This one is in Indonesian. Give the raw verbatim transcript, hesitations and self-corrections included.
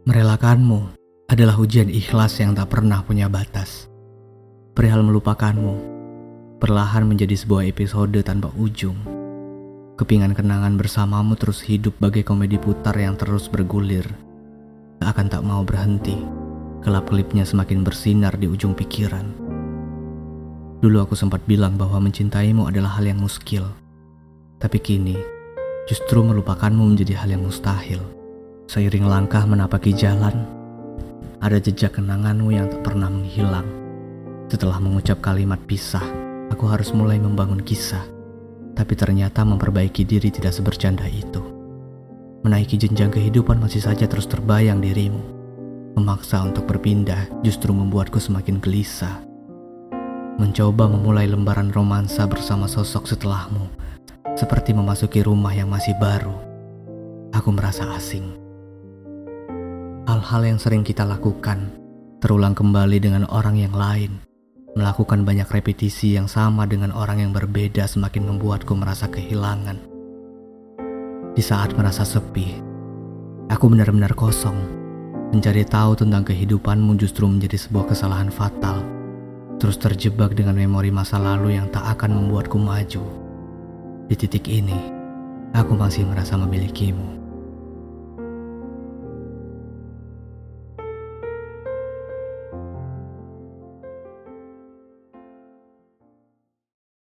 Merelakanmu adalah ujian ikhlas yang tak pernah punya batas. Perihal melupakanmu, perlahan menjadi sebuah episode tanpa ujung. Kepingan kenangan bersamamu terus hidup bagai komedi putar yang terus bergulir. Tak akan tak mau berhenti, kelap-kelipnya semakin bersinar di ujung pikiran. Dulu aku sempat bilang bahwa mencintaimu adalah hal yang muskil. Tapi kini, justru melupakanmu menjadi hal yang mustahil. Seiring langkah menapaki jalan, ada jejak kenanganmu yang tak pernah menghilang. Setelah mengucap kalimat pisah, aku harus mulai membangun kisah. Tapi ternyata memperbaiki diri tidak sebercanda itu. Menaiki jenjang kehidupan masih saja terus terbayang dirimu. Memaksa untuk berpindah justru membuatku semakin gelisah. Mencoba memulai lembaran romansa bersama sosok setelahmu, seperti memasuki rumah yang masih baru. Aku merasa asing. Hal-hal yang sering kita lakukan terulang kembali dengan orang yang lain. Melakukan banyak repetisi yang sama dengan orang yang berbeda semakin membuatku merasa kehilangan. Di saat merasa sepi, aku benar-benar kosong. Mencari tahu tentang kehidupanmu justru menjadi sebuah kesalahan fatal. Terus terjebak dengan memori masa lalu yang tak akan membuatku maju. Di titik ini, aku masih merasa memilikimu.